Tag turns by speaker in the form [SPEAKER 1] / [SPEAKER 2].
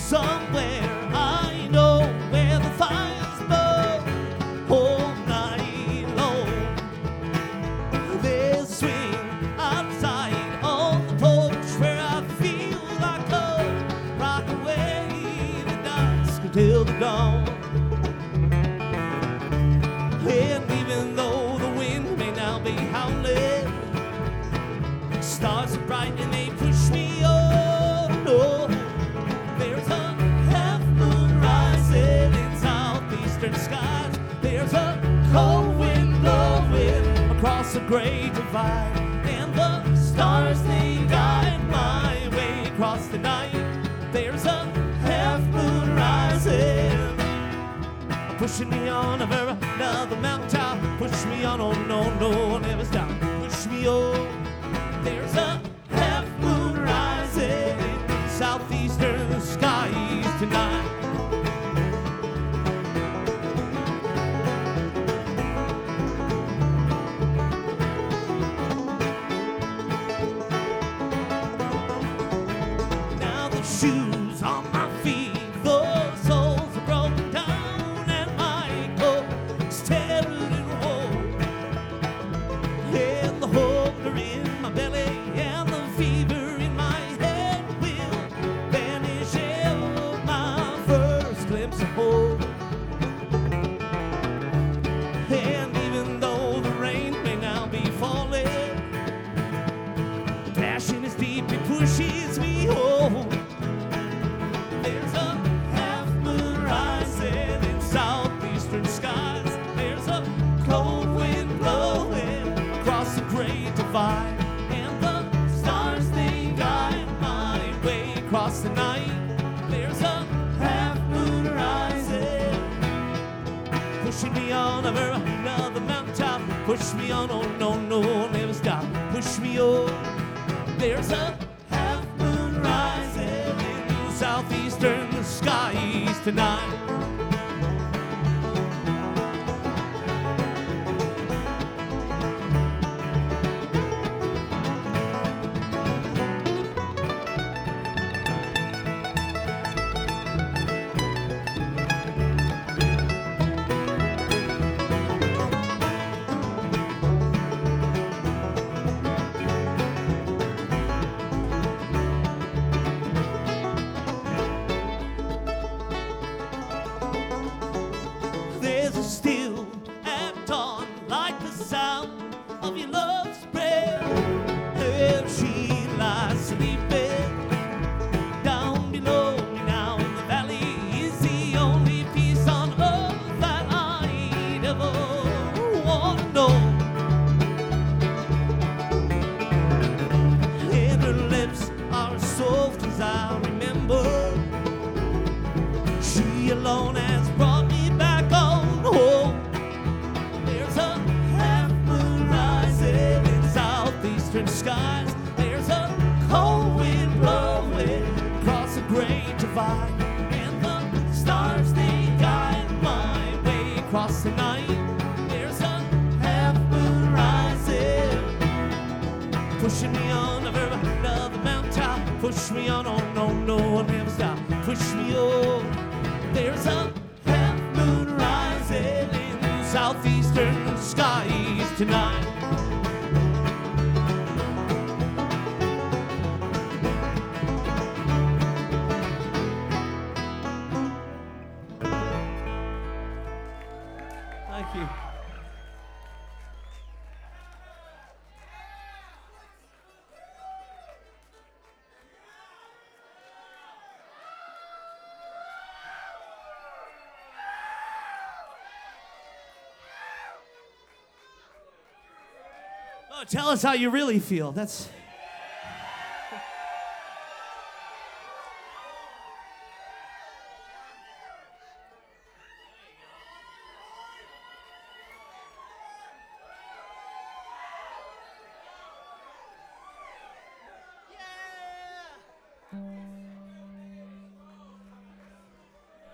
[SPEAKER 1] somewhere I know where the fires burn all night long. There's a swing outside on the porch where I feel like a rock away the dusk until the dawn. And even though the wind may now be howling, stars are bright and they push me on. Oh, there's a half moon rising in southeastern skies. There's a cold wind blowing across the great divide, and the stars they guide my way across the night. There's a half moon rising, pushing me on over another mountaintop. Push me on, oh no, no, I'll never stop. Push me on. There's a half moon rising in southeastern skies tonight. Now the shoes on my feet, the soles are broken down, and my coat is tattered and worn. And the hunger in my belly and the fever in my head will vanish at my first glimpse of hope. And even though the rain may now be falling, the passion is deep, it pushes me home. There's a half moon rising in southeastern skies. There's a cold wind blowing across the great divide, and the stars they guide my way across the night. There's a half moon rising, pushing me on over another mountaintop. Push me on, oh no, no, I'll never stop. Push me on. There's a half moon rising in southeastern skies tonight. There's a still at dawn, like the sound of your love's breath. There she lies sleeping down below me now in the valley. Is the only peace on earth that I'd ever want to know. And her lips are as soft as I remember. She alone has brought me back on home. There's a half moon rising in southeastern skies. There's a cold wind blowing across the great divide, and the stars they guide my way across the night. There's a half moon rising, pushing me on over another mountaintop. Push me on, oh no, no, I'll never stop. Push me on. There's a half moon rising in southeastern skies tonight. Thank you. Oh, tell us how you really feel. That's